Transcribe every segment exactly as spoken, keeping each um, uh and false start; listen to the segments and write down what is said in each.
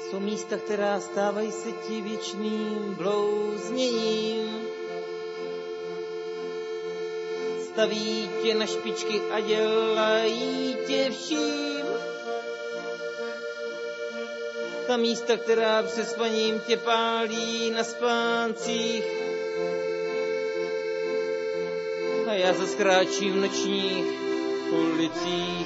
Jsou místa, která stávají se ti věčným blouzněním. Staví tě na špičky a dělají tě vším. Ta místa, která přespaním tě pálí na spáncích. A já zas kráčím v nočních ulicích.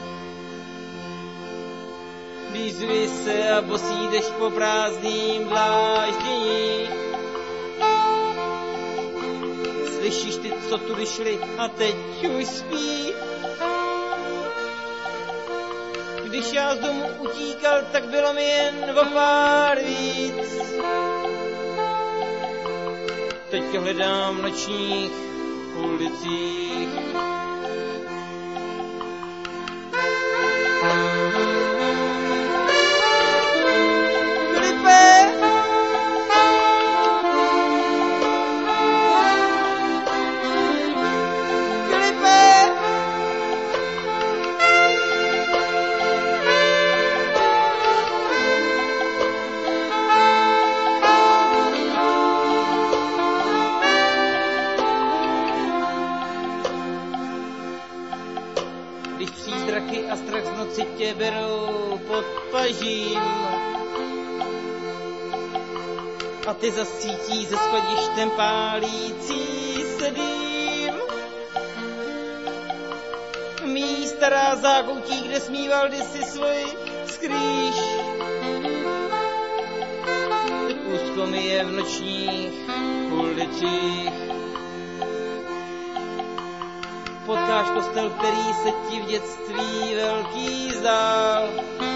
Výzvy se a bosí jdeš po prázdným dláždění. Slyšíš ty, co tu vyšli a teď už spí. Když já z domu utíkal, tak bylo mi jen o pár víc. Teď tě hledám v nočních ulicích. Když přízraky a strach z noci tě berou pod pažím a ty zas cítí ze schodištěm pálící se dým. Mí stará zákoutí, kde smíval kdysi svoji skrýš. Teď úzko mi je v nočních ulicích. Potkáš kostel, který se ti v dětství velký zdál.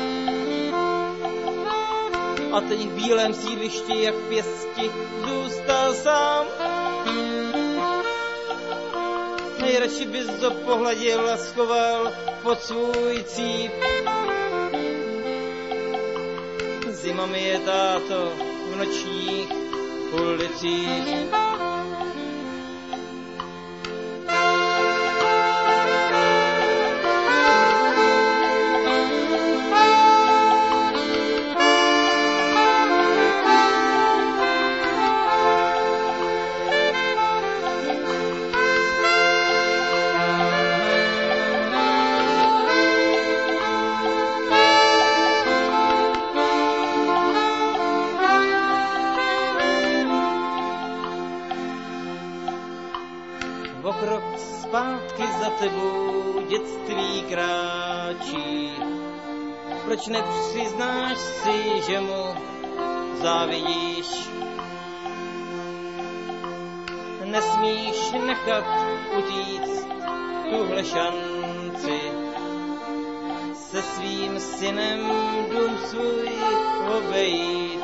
A teď v bílém sídlišti, jak v pěsti, zůstal sám. Nejradši bys ho pohladil a schoval pod svůj cíp. Zima mi je, táto, v nočních ulicích. O krok zpátky za tebou dětství kráčí. Proč nepřiznáš si, že mu závidíš? Nesmíš nechat utíct tuhle šanci. Se svým synem dům svůj obejít.